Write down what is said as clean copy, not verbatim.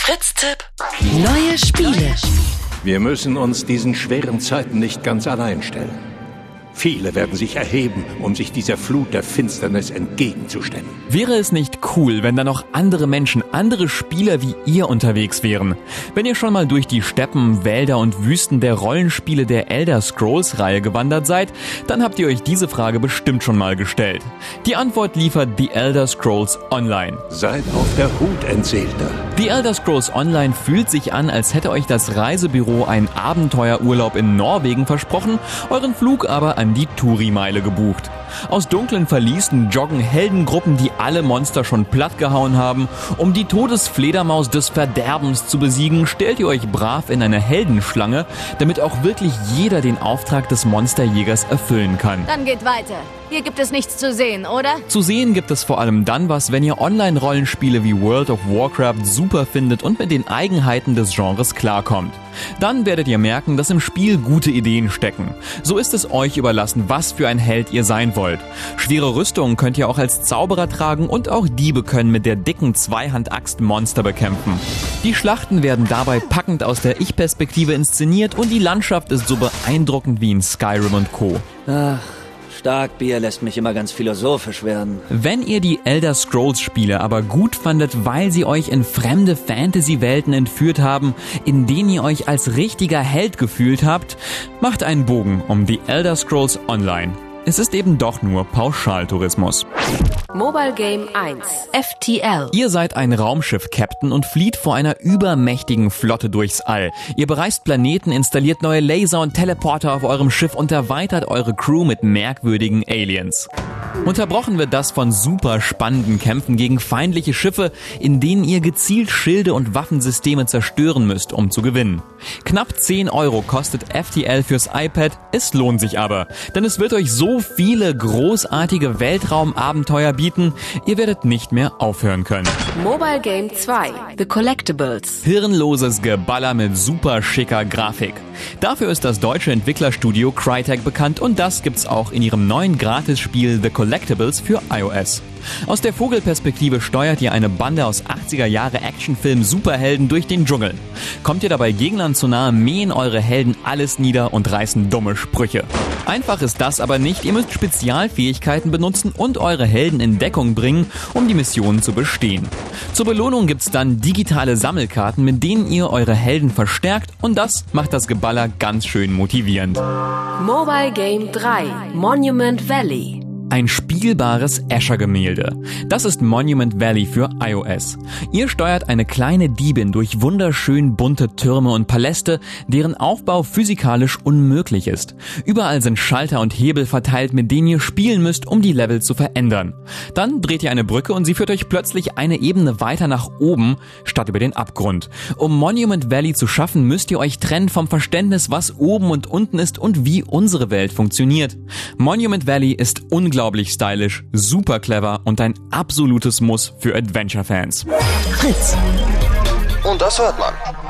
Fritz-Tipp. Neue Spiele. Wir müssen uns diesen schweren Zeiten nicht ganz allein stellen. Viele werden sich erheben, um sich dieser Flut der Finsternis entgegenzustellen. Wäre es nicht cool, wenn da noch andere Menschen, andere Spieler wie ihr unterwegs wären? Wenn ihr schon mal durch die Steppen, Wälder und Wüsten der Rollenspiele der Elder Scrolls-Reihe gewandert seid, dann habt ihr euch diese Frage bestimmt schon mal gestellt. Die Antwort liefert The Elder Scrolls Online. Seid auf der Hut, Entseelter. The Elder Scrolls Online fühlt sich an, als hätte euch das Reisebüro einen Abenteuerurlaub in Norwegen versprochen, euren Flug aber an die Touri-Meile gebucht. Aus dunklen Verließen joggen Heldengruppen, die alle Monster schon plattgehauen haben. Um die Todesfledermaus des Verderbens zu besiegen, stellt ihr euch brav in eine Heldenschlange, damit auch wirklich jeder den Auftrag des Monsterjägers erfüllen kann. Dann geht weiter. Hier gibt es nichts zu sehen, oder? Zu sehen gibt es vor allem dann was, wenn ihr Online-Rollenspiele wie World of Warcraft super findet und mit den Eigenheiten des Genres klarkommt. Dann werdet ihr merken, dass im Spiel gute Ideen stecken. So ist es euch überlassen, was für ein Held ihr sein wollt. Schwere Rüstungen könnt ihr auch als Zauberer tragen und auch Diebe können mit der dicken Zweihand-Axt Monster bekämpfen. Die Schlachten werden dabei packend aus der Ich-Perspektive inszeniert und die Landschaft ist so beeindruckend wie in Skyrim und Co. Starkbier lässt mich immer ganz philosophisch werden. Wenn ihr die Elder Scrolls Spiele aber gut fandet, weil sie euch in fremde Fantasy-Welten entführt haben, in denen ihr euch als richtiger Held gefühlt habt, macht einen Bogen um die Elder Scrolls Online. Es ist eben doch nur Pauschaltourismus. Mobile Game 1. FTL. Ihr seid ein Raumschiff-Captain und flieht vor einer übermächtigen Flotte durchs All. Ihr bereist Planeten, installiert neue Laser und Teleporter auf eurem Schiff und erweitert eure Crew mit merkwürdigen Aliens. Unterbrochen wird das von super spannenden Kämpfen gegen feindliche Schiffe, in denen ihr gezielt Schilde und Waffensysteme zerstören müsst, um zu gewinnen. Knapp 10 € kostet FTL fürs iPad, es lohnt sich aber, denn es wird euch so viele großartige Weltraumabenteuer bieten, ihr werdet nicht mehr aufhören können. Mobile Game 2. The Collectibles. Hirnloses Geballer mit super schicker Grafik. Dafür ist das deutsche Entwicklerstudio Crytek bekannt und das gibt's auch in ihrem neuen Gratisspiel The Collectibles für iOS. Aus der Vogelperspektive steuert ihr eine Bande aus 80er Jahre Actionfilm-Superhelden durch den Dschungel. Kommt ihr dabei Gegnern zu nahe, mähen eure Helden alles nieder und reißen dumme Sprüche. Einfach ist das aber nicht, ihr müsst Spezialfähigkeiten benutzen und eure Helden in Deckung bringen, um die Missionen zu bestehen. Zur Belohnung gibt's dann digitale Sammelkarten, mit denen ihr eure Helden verstärkt und das macht das Geballer ganz schön motivierend. Mobile Game 3. Monument Valley. Ein spielbares Escher-Gemälde. Das ist Monument Valley für iOS. Ihr steuert eine kleine Diebin durch wunderschön bunte Türme und Paläste, deren Aufbau physikalisch unmöglich ist. Überall sind Schalter und Hebel verteilt, mit denen ihr spielen müsst, um die Level zu verändern. Dann dreht ihr eine Brücke und sie führt euch plötzlich eine Ebene weiter nach oben, statt über den Abgrund. Um Monument Valley zu schaffen, müsst ihr euch trennen vom Verständnis, was oben und unten ist und wie unsere Welt funktioniert. Monument Valley ist unglaublich stylisch, super clever und ein absolutes Muss für Adventure-Fans. Fritz. Und das hört man.